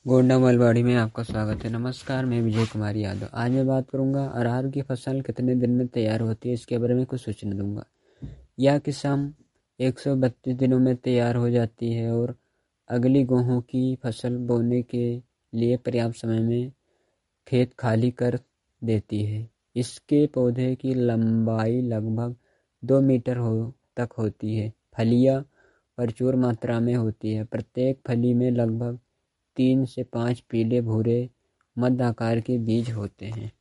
गोंडा मलबाड़ी में आपका स्वागत है। नमस्कार, मैं विजय कुमार यादव। आज मैं बात करूंगा अरहर की फसल कितने दिन में तैयार होती है, इसके बारे में कुछ सूचना दूंगा। यह किस्म 132 दिनों में तैयार हो जाती है और अगली गेहूं की फसल बोने के लिए पर्याप्त समय में खेत खाली कर देती है। इसके पौधे की लंबाई लगभग 2 मीटर तक होती है। फलियां प्रचुर मात्रा में होती है। प्रत्येक फली में लगभग 3 से 5 पीले भूरे मध्य आकार के बीज होते हैं।